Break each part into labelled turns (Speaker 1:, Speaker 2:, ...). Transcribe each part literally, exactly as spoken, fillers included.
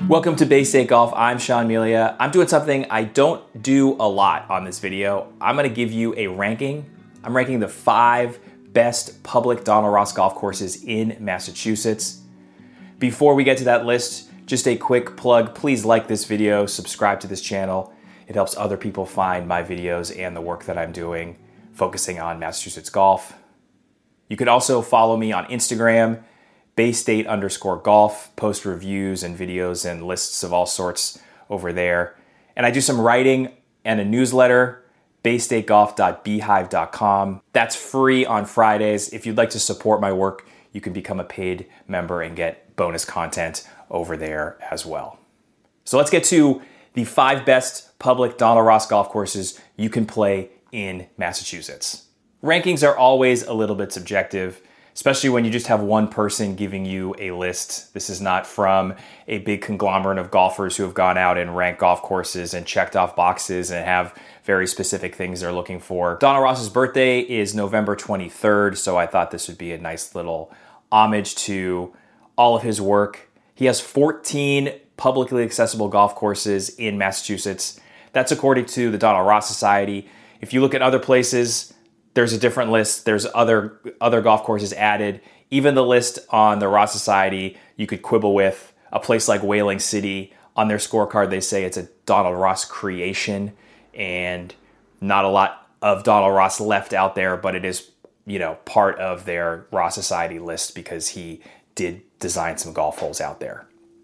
Speaker 1: Welcome to Bay State Golf. I'm Sean Melia. I'm doing something I don't do a lot on this video. I'm gonna give you a ranking. I'm ranking the five best public Donald Ross golf courses in Massachusetts. Before we get to that list, just a quick plug. Please like this video, subscribe to this channel. It helps other people find my videos and the work that I'm doing, focusing on Massachusetts golf. You can also follow me on Instagram, Baystate underscore golf, post reviews and videos and lists of all sorts over there. And I do some writing and a newsletter, baystate golf dot beehive dot com. That's free on Fridays. If you'd like to support my work, you can become a paid member and get bonus content over there as well. So let's get to the five best public Donald Ross golf courses you can play in Massachusetts. Rankings are always a little bit subjective, especially when you just have one person giving you a list. This is not from a big conglomerate of golfers who have gone out and ranked golf courses and checked off boxes and have very specific things they're looking for. Donald Ross's birthday is November twenty-third, so I thought this would be a nice little homage to all of his work. He has fourteen publicly accessible golf courses in Massachusetts. That's according to the Donald Ross Society. If you look at other places, there's a different list. There's other other golf courses added. Even the list on the Ross Society, you could quibble with. A place like Whaling City, on their scorecard, they say it's a Donald Ross creation, and not a lot of Donald Ross left out there, but it is, you know, part of their Ross Society list because he did design some golf holes out there.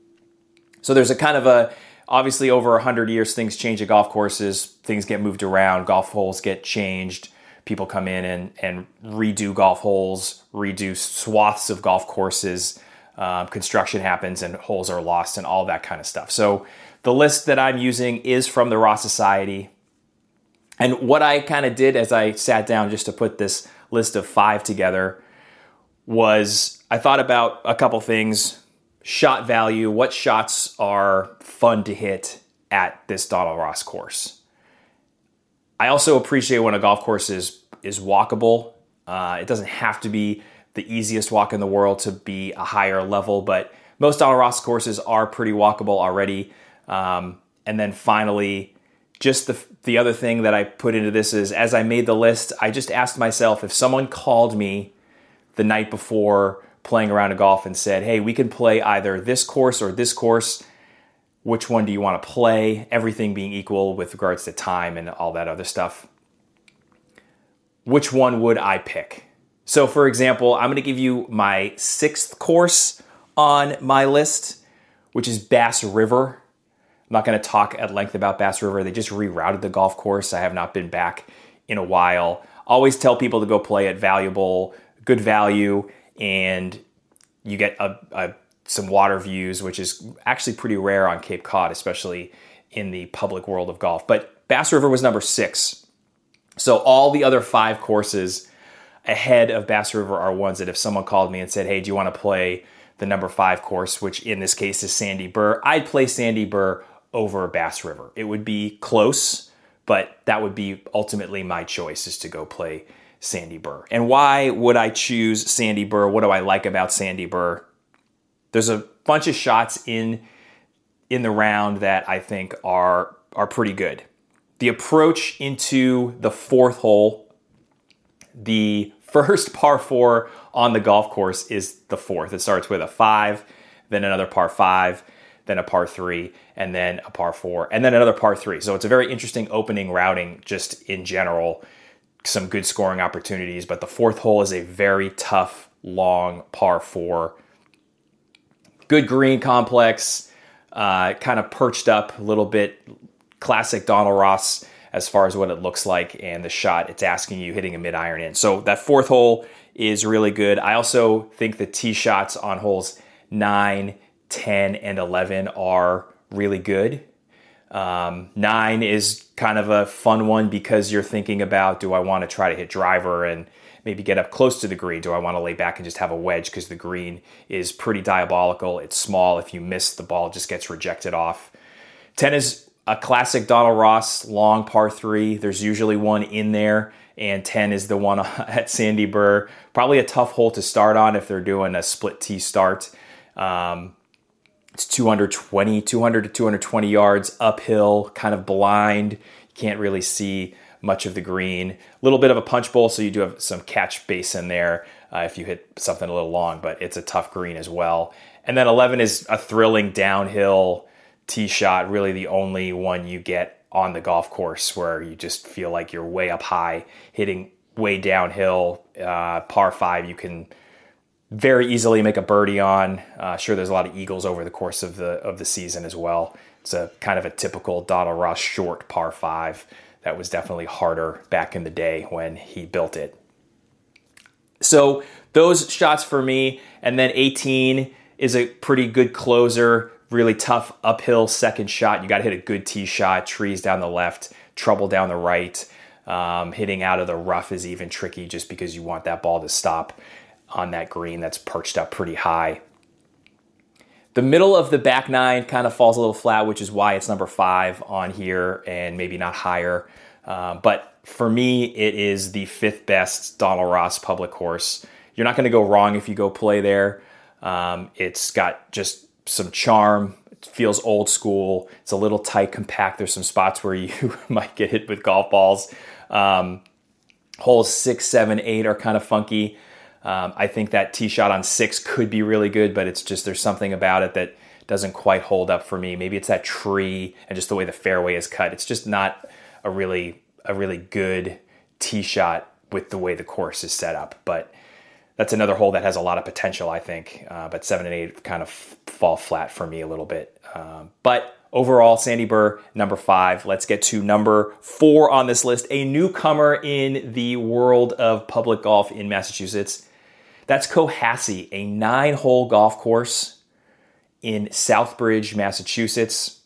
Speaker 1: So there's a kind of a, obviously over one hundred years, things change at golf courses. Things get moved around. Golf holes get changed. People come in and, and redo golf holes, redo swaths of golf courses. Um, construction happens and holes are lost and all that kind of stuff. So the list that I'm using is from the Ross Society. And what I kind of did as I sat down just to put this list of five together was I thought about a couple things. Shot value, what shots are fun to hit at this Donald Ross course. I also appreciate when a golf course is is walkable. Uh, it doesn't have to be the easiest walk in the world to be a higher level, but most Donald Ross courses are pretty walkable already. Um, and then finally, just the the other thing that I put into this is, as I made the list, I just asked myself, if someone called me the night before playing around a golf and said, hey, we can play either this course or this course, which one do you want to play? Everything being equal with regards to time and all that other stuff. Which one would I pick? So for example, I'm going to give you my sixth course on my list, which is Bass River. I'm not going to talk at length about Bass River. They just rerouted the golf course. I have not been back in a while. Always tell people to go play at valuable, good value, and you get a, a some water views, which is actually pretty rare on Cape Cod, especially in the public world of golf. But Bass River was number six. So all the other five courses ahead of Bass River are ones that if someone called me and said, hey, do you want to play the number five course, which in this case is Sandy Burr, I'd play Sandy Burr over Bass River. It would be close, but that would be ultimately my choice, is to go play Sandy Burr. And why would I choose Sandy Burr? What do I like about Sandy Burr? There's a bunch of shots in in the round that I think are are pretty good. The approach into the fourth hole, the first par four on the golf course is the fourth. It starts with a five, then another par five, then a par three, and then a par four, and then another par three. So it's a very interesting opening routing just in general. Some good scoring opportunities, but the fourth hole is a very tough, long par four. Good green complex, uh, kind of perched up a little bit, classic Donald Ross as far as what it looks like, and the shot it's asking you hitting a mid iron in. So that fourth hole is really good. I also think the tee shots on holes nine, ten, and eleven are really good. Um, nine is kind of a fun one because you're thinking about, do I want to try to hit driver and maybe get up close to the green? Do I want to lay back and just have a wedge because the green is pretty diabolical? It's small. If you miss, the ball just gets rejected off. ten is a classic Donald Ross long par three. There's usually one in there, and ten is the one at Sandy Burr. Probably a tough hole to start on if they're doing a split tee start. Um, It's two twenty, two hundred to two twenty yards uphill, kind of blind. You can't really see much of the green. A little bit of a punch bowl, so you do have some catch basin there uh, if you hit something a little long, but it's a tough green as well. And then eleven is a thrilling downhill tee shot, really the only one you get on the golf course where you just feel like you're way up high, hitting way downhill. Uh, par five, you can very easily make a birdie on. Uh, sure, there's a lot of eagles over the course of the of the season as well. It's a kind of a typical Donald Ross short par five that was definitely harder back in the day when he built it. So those shots for me, and then eighteen is a pretty good closer, really tough uphill second shot. You got to hit a good tee shot, trees down the left, trouble down the right. Um, hitting out of the rough is even tricky just because you want that ball to stop on that green that's perched up pretty high. The middle of the back nine kind of falls a little flat, which is why it's number five on here and maybe not higher. Uh, but for me, it is the fifth best Donald Ross public course. You're not going to go wrong if you go play there. Um, it's got just some charm. It feels old school. It's a little tight, compact. There's some spots where you might get hit with golf balls. Um, holes six, seven, eight are kind of funky. Um, I think that tee shot on six could be really good, but it's just there's something about it that doesn't quite hold up for me. Maybe it's that tree and just the way the fairway is cut. It's just not a really a really good tee shot with the way the course is set up. But that's another hole that has a lot of potential, I think. Uh, but seven and eight kind of fall flat for me a little bit. Um, but overall, Sandy Burr, number five. Let's get to number four on this list. A newcomer in the world of public golf in Massachusetts. That's Cohasset, a nine-hole golf course in Southbridge, Massachusetts.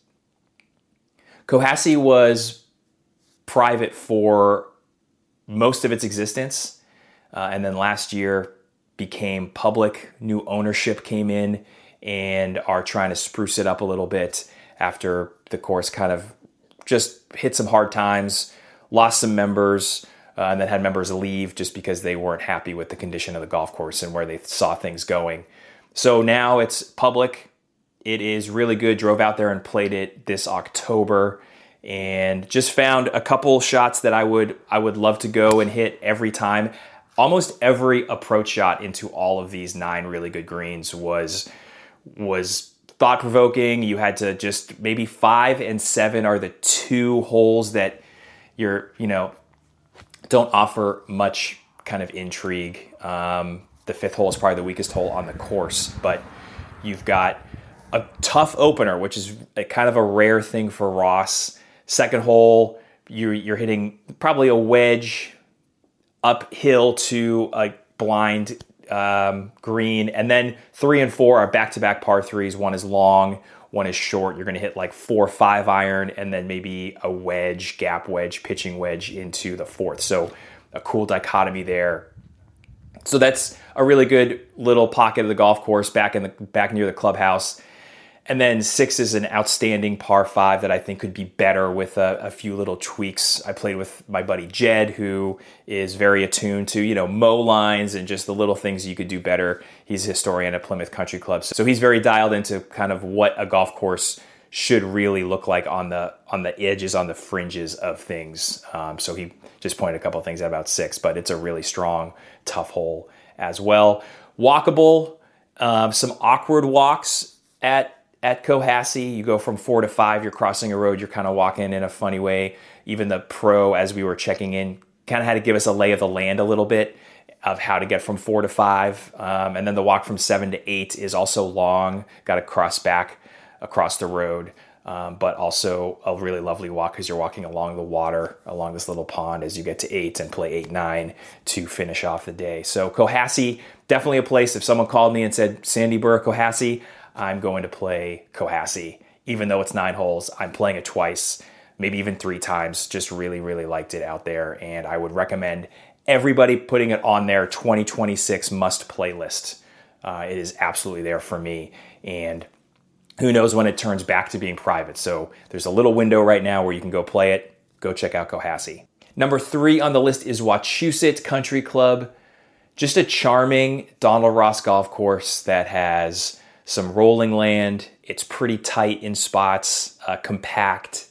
Speaker 1: Cohasset was private for most of its existence, uh, and then last year became public. New ownership came in and are trying to spruce it up a little bit after the course kind of just hit some hard times, lost some members, uh, and then had members leave just because they weren't happy with the condition of the golf course and where they saw things going. So now it's public. It is really good. Drove out there and played it this October and just found a couple shots that I would I would love to go and hit every time. Almost every approach shot into all of these nine really good greens was was thought-provoking. You had to just maybe five and seven are the two holes that you're, you know, don't offer much kind of intrigue. Um, the fifth hole is probably the weakest hole on the course, but you've got a tough opener, which is a kind of a rare thing for Ross. Second hole, you're, you're hitting probably a wedge uphill to a blind um, green. And then three and four are back-to-back par threes. One is long, one is short. You're going to hit like four, five iron, and then maybe a wedge, gap wedge, pitching wedge into the fourth. So a cool dichotomy there. So that's a really good little pocket of the golf course back in the back near the clubhouse. And then six is an outstanding par five that I think could be better with a, a few little tweaks. I played with my buddy Jed, who is very attuned to, you know, mow lines and just the little things you could do better. He's a historian at Plymouth Country Club. So he's very dialed into kind of what a golf course should really look like on the on the edges, on the fringes of things. Um, so he just pointed a couple of things out about six, but it's a really strong, tough hole as well. Walkable, uh, some awkward walks at At Cohasset. You go from four to five, you're crossing a road, you're kind of walking in a funny way. Even the pro, as we were checking in, kind of had to give us a lay of the land a little bit of how to get from four to five. Um, and then the walk from seven to eight is also long. Got to cross back across the road, um, but also a really lovely walk because you're walking along the water, along this little pond as you get to eight and play eight, nine to finish off the day. So Cohasset, definitely a place. If someone called me and said, Sandy Burr, Cohasset, I'm going to play Cohasset. Even though it's nine holes, I'm playing it twice, maybe even three times. Just really, really liked it out there. And I would recommend everybody putting it on their twenty twenty-six must play list. Uh, it is absolutely there for me. And who knows when it turns back to being private. So there's a little window right now where you can go play it. Go check out Cohasset. Number three on the list is Wachusett Country Club. Just a charming Donald Ross golf course that has some rolling land. It's pretty tight in spots, uh, compact.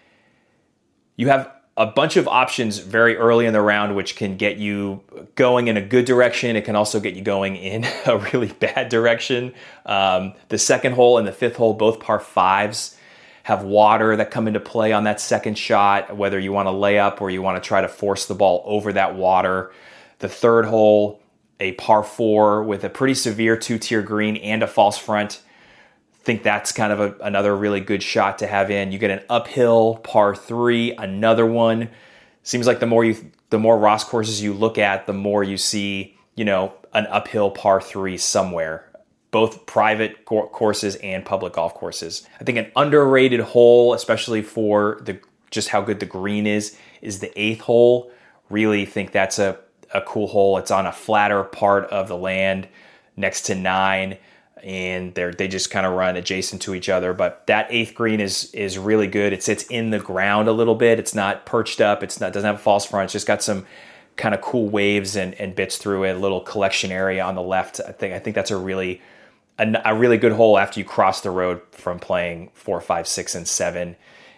Speaker 1: You have a bunch of options very early in the round, which can get you going in a good direction. It can also get you going in a really bad direction. Um, the second hole and the fifth hole, both par fives, have water that come into play on that second shot, whether you want to lay up or you want to try to force the ball over that water. The third hole, a par four with a pretty severe two-tier green and a false front. Think that's kind of a, another really good shot to have in. You get an uphill par three, another one. Seems like the more you, the more Ross courses you look at, the more you see, you know, an uphill par three somewhere. Both private courses and public golf courses. I think an underrated hole, especially for the just how good the green is, is the eighth hole. Really think that's a, a cool hole. It's on a flatter part of the land next to nine, and they're they just kind of run adjacent to each other. But that eighth green is is really good. It sits in the ground a little bit. It's not perched up. It's not doesn't have a false front. It's just got some kind of cool waves and, and bits through it. A little collection area on the left. I think I think that's a really a, a really good hole after you cross the road from playing four, five, six, and seven.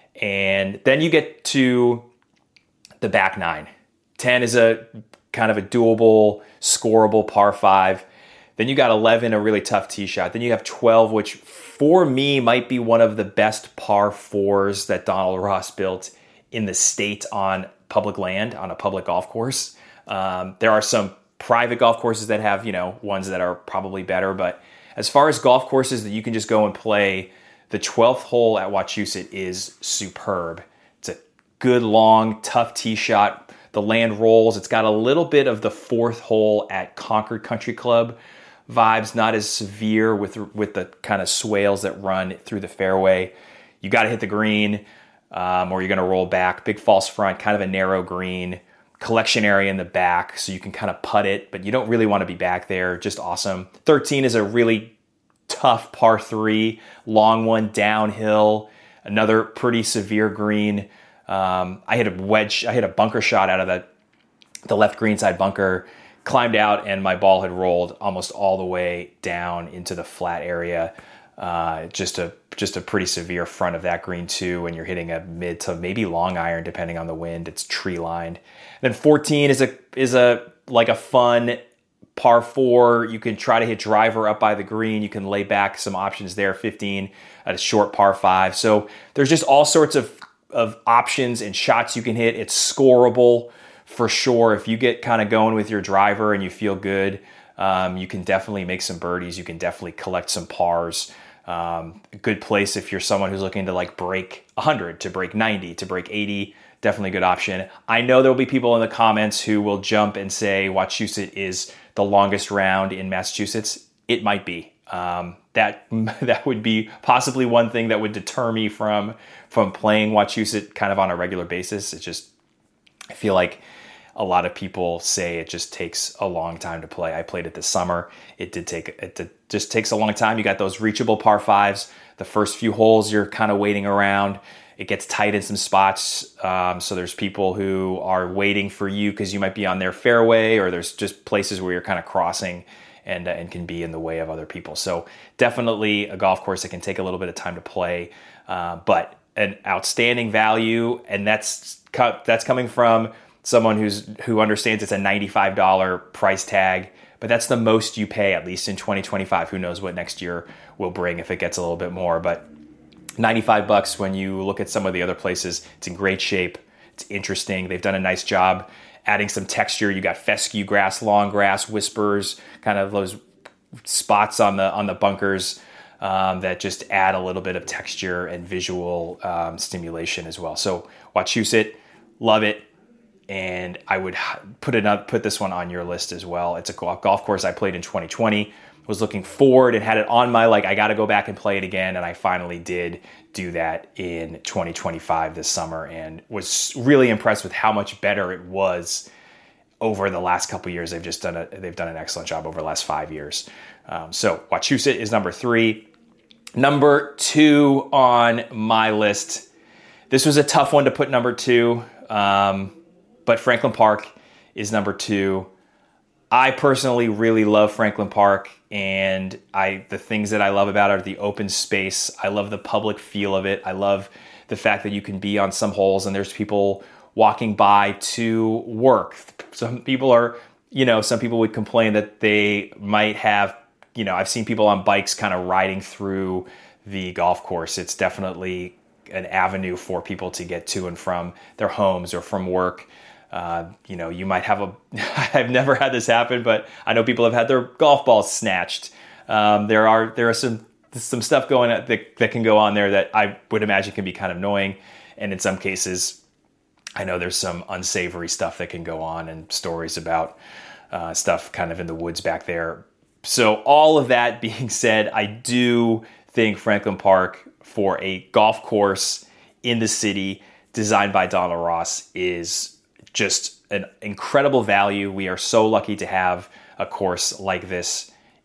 Speaker 1: And then you get to the back nine. ten is a kind of a doable, scoreable par five. Then you got eleven, a really tough tee shot. Then you have twelve, which for me might be one of the best par fours that Donald Ross built in the state on public land, on a public golf course. Um, there are some private golf courses that have, you know, ones that are probably better. But as far as golf courses that you can just go and play, the twelfth hole at Wachusett is superb. It's a good, long, tough tee shot. The land rolls. It's got a little bit of the fourth hole at Concord Country Club vibes, not as severe with with the kind of swales that run through the fairway. You got to hit the green um, or you're going to roll back. Big false front, kind of a narrow green, collection area in the back so you can kind of putt it, but you don't really want to be back there. Just awesome. thirteen is a really tough par three, long one downhill, another pretty severe green. Um, I hit a wedge, I hit a bunker shot out of the, the left greenside bunker, climbed out, and my ball had rolled almost all the way down into the flat area. Uh, just a just a pretty severe front of that green too, and you're hitting a mid to maybe long iron depending on the wind. It's tree lined. Then fourteen is a is a like a fun par four. You can try to hit driver up by the green. You can lay back some options there. fifteen at a short par five. So there's just all sorts of of options and shots you can hit. It's scoreable for sure. If you get kind of going with your driver and you feel good, um, you can definitely make some birdies. You can definitely collect some pars. Um, a good place if you're someone who's looking to like break one hundred, to break ninety, to break eighty. Definitely a good option. I know there'll be people in the comments who will jump and say Wachusett is the longest round in Massachusetts. It might be. Um, that that would be possibly one thing that would deter me from from playing Wachusett kind of on a regular basis. It's just, I feel like a lot of people say it just takes a long time to play. I played it this summer. It did take, it did, just takes a long time. You got those reachable par fives. The first few holes, you're kind of waiting around. It gets tight in some spots. Um, so there's people who are waiting for you because you might be on their fairway, or there's just places where you're kind of crossing and, uh, and can be in the way of other people. So definitely a golf course that can take a little bit of time to play, uh, but an outstanding value. And that's, that's coming from someone who's who understands it's a ninety-five dollars price tag, but that's the most you pay, at least in twenty twenty-five. Who knows what next year will bring if it gets a little bit more, but ninety-five bucks when you look at some of the other places. It's in great shape. It's interesting. They've done a nice job adding some texture. You got fescue grass, long grass, whispers, kind of those spots on the on the bunkers um, that just add a little bit of texture and visual um, stimulation as well. So Wachusett, love it. And I would put it up, put this one on your list as well. It's a golf course I played in twenty twenty. Was looking forward and had it on my, like, I got to go back and play it again. And I finally did do that in twenty twenty-five this summer, and was really impressed with how much better it was over the last couple of years. They've just done a, they've done an excellent job over the last five years. Um, so Wachusett is number three. Number two on my list. This was a tough one to put number two. Um, But Franklin Park is number two. I personally really love Franklin Park, and I the things that I love about it are the open space. I love the public feel of it. I love the fact that you can be on some holes and there's people walking by to work. Some people are, you know, some people would complain that they might have, you know, I've seen people on bikes kind of riding through the golf course. It's definitely an avenue for people to get to and from their homes or from work. Uh, you know, you might have a, I've never had this happen, but I know people have had their golf balls snatched. Um, there are, there are some, some stuff going on that, that can go on there that I would imagine can be kind of annoying. And in some cases, I know there's some unsavory stuff that can go on and stories about uh, stuff kind of in the woods back there. So all of that being said, I do think Franklin Park for a golf course in the city designed by Donald Ross is just an incredible value. We are so lucky to have a course like this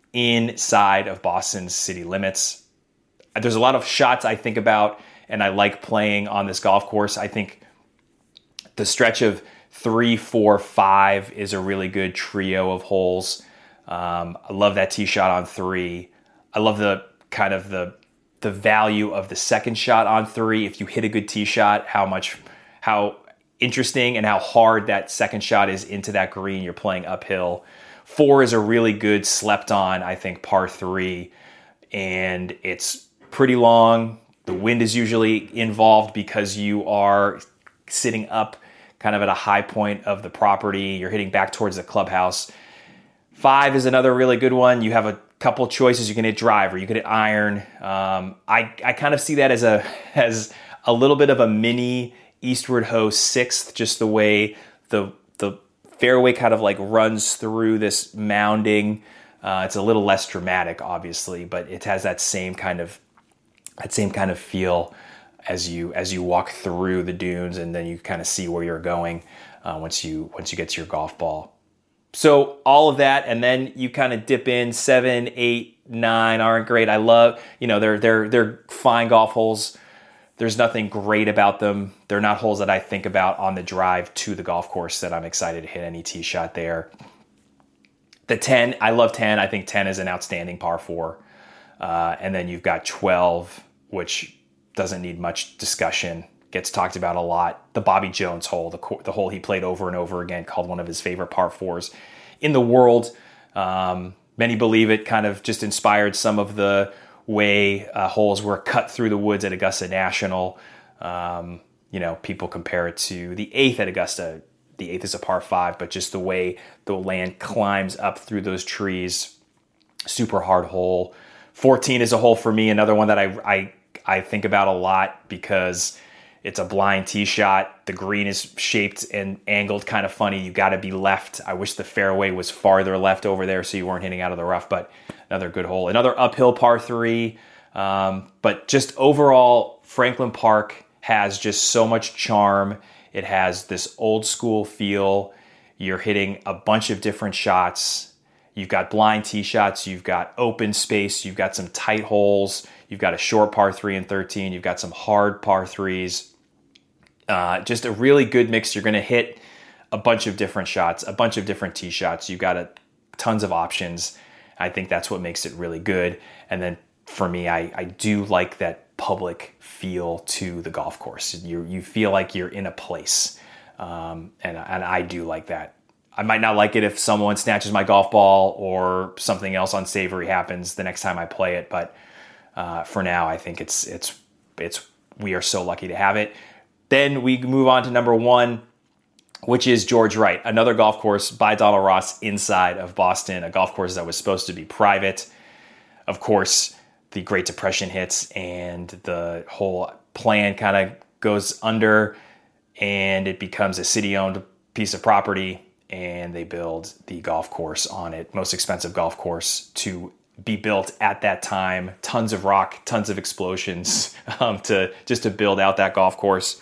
Speaker 1: inside of Boston's city limits. There's a lot of shots I think about and I like playing on this golf course. I think the stretch of three, four, five is a really good trio of holes. Um, I love that tee shot on three. I love the kind of the the value of the second shot on three. If you hit a good tee shot, how much, how interesting and how hard that second shot is into that green. You're playing uphill. Four is a really good slept on, I think, par three, and it's pretty long. The wind is usually involved because you are sitting up kind of at a high point of the property. You're hitting back towards the clubhouse. Five is another really good one. You have a couple choices. You can hit driver, you can hit iron. Um, I, I kind of see that as a, as a little bit of a mini Eastward Ho sixth, just the way the the fairway kind of like runs through this mounding. Uh, it's a little less dramatic, obviously, but it has that same kind of that same kind of feel as you as you walk through the dunes, and then you kind of see where you're going uh, once you once you get to your golf ball. So all of that, and then you kind of dip in. Seven, eight, nine aren't great. I love, you know, they're they're they're fine golf holes. There's nothing great about them. They're not holes that I think about on the drive to the golf course that I'm excited to hit any tee shot there. The ten, I love ten. I think ten is an outstanding par four. Uh, and then you've got twelve, which doesn't need much discussion. Gets talked about a lot. The Bobby Jones hole, the, the hole he played over and over again, called one of his favorite par fours in the world. Um, many believe it kind of just inspired some of the way uh, holes were cut through the woods at Augusta National. Um, you know, people compare it to the eighth at Augusta. The eighth is a par five, but just the way the land climbs up through those trees, super hard hole. fourteen is a hole for me, another one that I, I, I think about a lot because it's a blind tee shot. The green is shaped and angled kind of funny. You got to be left. I wish the fairway was farther left over there so you weren't hitting out of the rough, but another good hole. Another uphill par three. Um, but just overall, Franklin Park has just so much charm. It has this old school feel. You're hitting a bunch of different shots. You've got blind tee shots. You've got open space. You've got some tight holes. You've got a short par three and thirteen. You've got some hard par threes. Uh, just a really good mix. You're going to hit a bunch of different shots, a bunch of different tee shots. You've got a, tons of options. I think that's what makes it really good. And then for me, I, I do like that public feel to the golf course. You you feel like you're in a place, um, and and I do like that. I might not like it if someone snatches my golf ball or something else unsavory happens the next time I play it, but uh, for now, I think it's it's it's we are so lucky to have it. Then we move on to number one, which is George Wright, another golf course by Donald Ross inside of Boston, a golf course that was supposed to be private. Of course, the Great Depression hits and the whole plan kind of goes under and it becomes a city-owned piece of property, and they build the golf course on it, most expensive golf course to be built at that time. Tons of rock, tons of explosions um, to just to build out that golf course.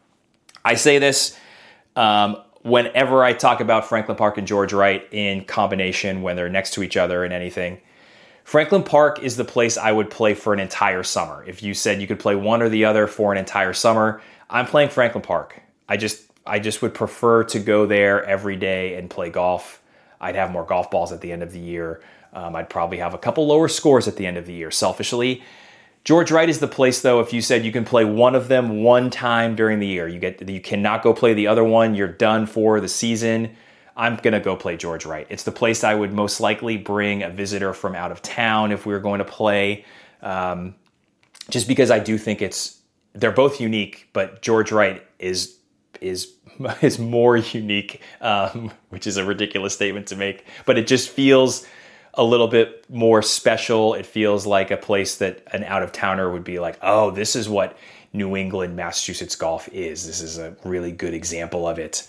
Speaker 1: I say this um, whenever I talk about Franklin Park and George Wright in combination when they're next to each other in anything. Franklin Park is the place I would play for an entire summer. If you said you could play one or the other for an entire summer, I'm playing Franklin Park. I just I just would prefer to go there every day and play golf. I'd have more golf balls at the end of the year. Um, I'd probably have a couple lower scores at the end of the year, selfishly. George Wright is the place, though, if you said you can play one of them one time during the year. You get you cannot go play the other one. You're done for the season. I'm going to go play George Wright. It's the place I would most likely bring a visitor from out of town if we were going to play, um, just because I do think it's, they're both unique, but George Wright is is is more unique, um, which is a ridiculous statement to make, but it just feels a little bit more special. It feels like a place that an out-of-towner would be like, oh, this is what New England, Massachusetts golf is. This is a really good example of it.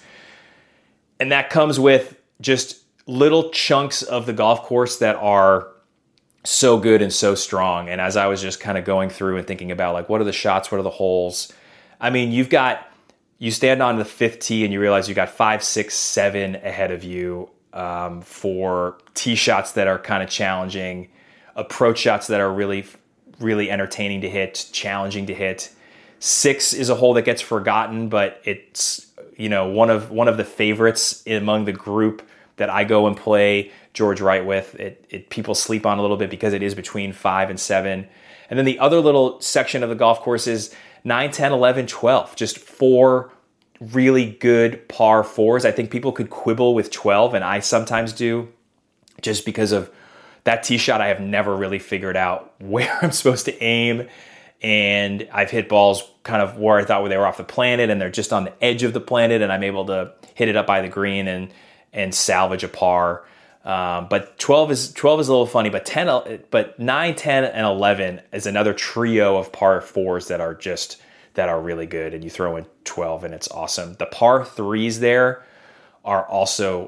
Speaker 1: And that comes with just little chunks of the golf course that are so good and so strong. And as I was just kind of going through and thinking about like, what are the shots? What are the holes? I mean, you've got, you stand on the fifth tee and you realize you got five, six, seven ahead of you um, for tee shots that are kind of challenging, approach shots that are really, really entertaining to hit, challenging to hit. Six is a hole that gets forgotten, but it's, you know, one of one of the favorites among the group that I go and play George Wright with. It, it people sleep on a little bit because it is between five and seven. And then the other little section of the golf course is nine, ten, eleven, twelve. Just four really good par fours. I think people could quibble with twelve, and I sometimes do, just because of that tee shot. I have never really figured out where I'm supposed to aim. And I've hit balls kind of where I thought they were off the planet, and they're just on the edge of the planet, and I'm able to hit it up by the green and and salvage a par. Um, but twelve is twelve is a little funny, but ten, but nine, ten, and eleven is another trio of par fours that are just that are really good. And you throw in twelve, and it's awesome. The par threes there are also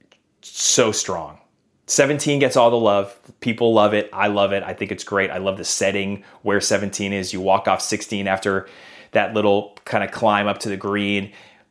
Speaker 1: so strong. seventeen gets all the love. People love it. I love it. I think it's great. I love the setting where seventeen is. You walk off sixteen after that little kind of climb up to the green.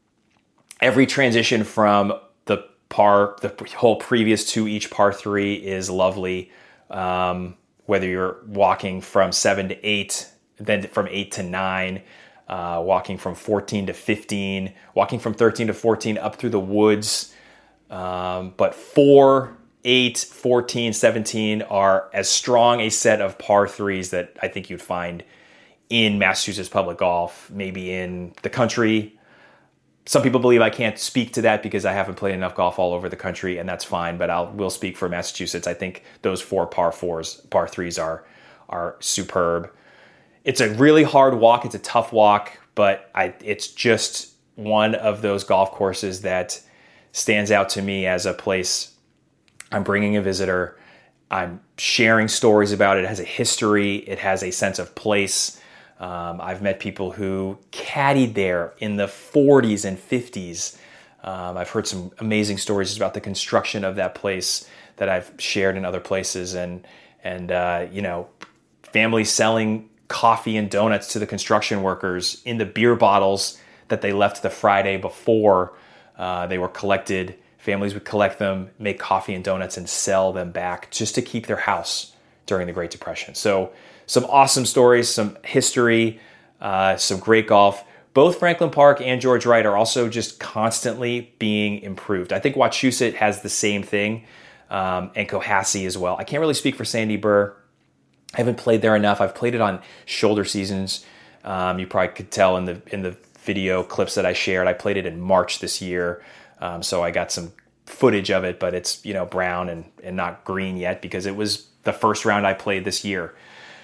Speaker 1: Every transition from the par, the whole previous to each par three is lovely. Um, whether you're walking from seven to eight, then from eight to nine, uh, walking from fourteen to fifteen, walking from thirteen to fourteen up through the woods. Um, but four, eight, fourteen, seventeen are as strong a set of par threes that I think you'd find in Massachusetts public golf, maybe in the country. Some people believe I can't speak to that because I haven't played enough golf all over the country, and that's fine, but I'll will speak for Massachusetts. I think those four par fours, par threes are are superb. It's a really hard walk. It's a tough walk, but I, it's just one of those golf courses that stands out to me as a place I'm bringing a visitor. I'm sharing stories about it. It has a history. It has a sense of place. Um, I've met people who caddied there in the forties and fifties. Um, I've heard some amazing stories about the construction of that place that I've shared in other places, and and uh, you know, families selling coffee and donuts to the construction workers in the beer bottles that they left the Friday before uh, they were collected. Families would collect them, make coffee and donuts, and sell them back just to keep their house during the Great Depression. So some awesome stories, some history, uh, some great golf. Both Franklin Park and George Wright are also just constantly being improved. I think Wachusett has the same thing, um, and Cohasset as well. I can't really speak for Sandy Burr. I haven't played there enough. I've played it on shoulder seasons. Um, you probably could tell in the in the video clips that I shared. I played it in March this year. Um, so I got some footage of it, but it's, you know, brown and, and not green yet because it was the first round I played this year.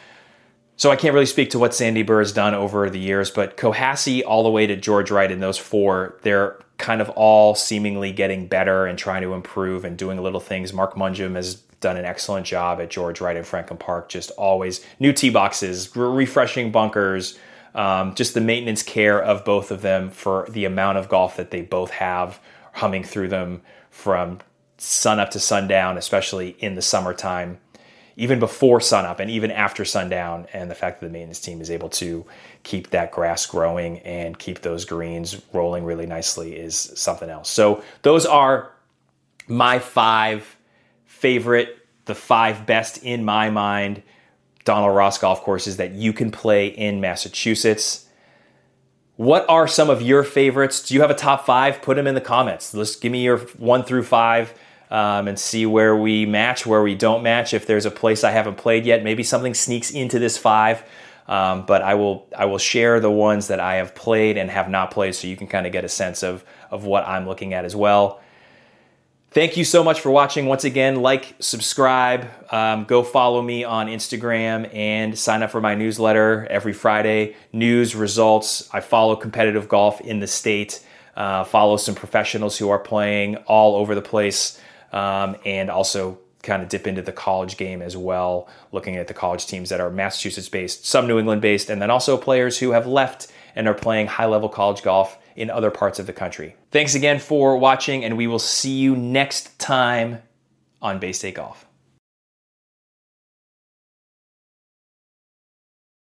Speaker 1: So I can't really speak to what Sandy Burr has done over the years, but Cohasset all the way to George Wright, and those four, they're kind of all seemingly getting better and trying to improve and doing little things. Mark Munjum has done an excellent job at George Wright and Franklin Park, just always new tee boxes, refreshing bunkers, um, just the maintenance care of both of them for the amount of golf that they both have, humming through them from sun up to sundown, especially in the summertime, even before sunup and even after sundown. And the fact that the maintenance team is able to keep that grass growing and keep those greens rolling really nicely is something else. So those are my five favorite, the five best in my mind, Donald Ross golf courses that you can play in Massachusetts. What are some of your favorites? Do you have a top five? Put them in the comments. Let's give me your one through five. um, and see where we match, where we don't match. If there's a place I haven't played yet, maybe something sneaks into this five. Um, but I will I will share the ones that I have played and have not played, so you can kind of get a sense of, of what I'm looking at as well. Thank you so much for watching. Once again, like, subscribe, um, go follow me on Instagram, and sign up for my newsletter every Friday. News, results. I follow competitive golf in the state, uh, follow some professionals who are playing all over the place, um, and also kind of dip into the college game as well, looking at the college teams that are Massachusetts-based, some New England-based, and then also players who have left and are playing high-level college golf in other parts of the country. Thanks again for watching, and we will see you next time on Bay State Golf.